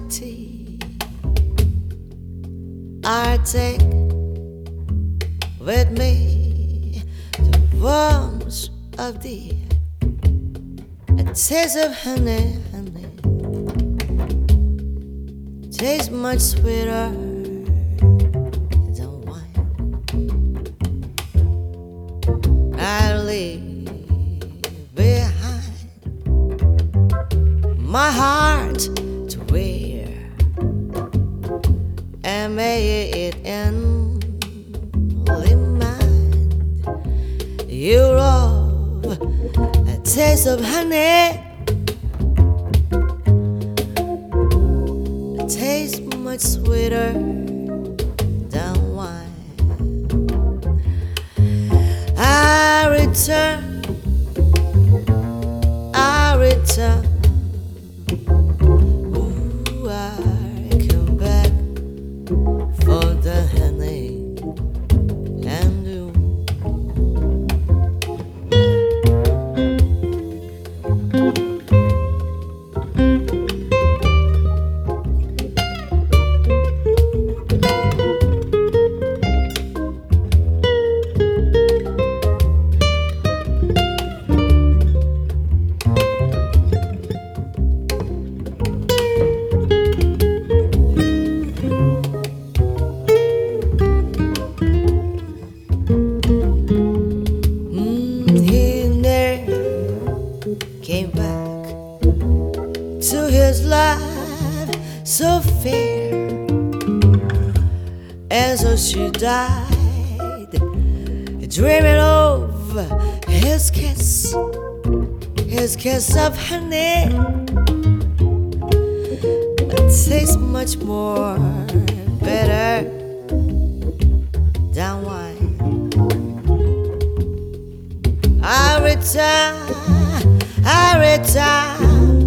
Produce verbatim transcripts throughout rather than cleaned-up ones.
tea. I take with me the warmth of the a taste of honey, honey. Tastes much sweeter than wine. I leave behind my heart to wear and may it only mind. You love a taste of honey. It tastes much sweeter than wine. I return, I return. Ooh, I come back for the honey and you. Came back to his life so fair, and so she died, dreaming of his kiss, his kiss of honey. It tastes much more better than wine. I return, I return,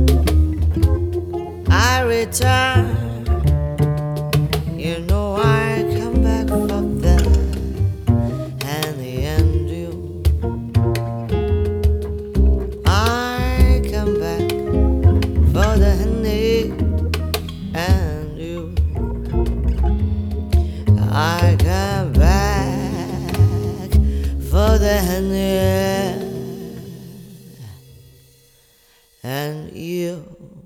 I return. You know I come back for the honey and you. I come back for the honey and you. I come back for the honey and you.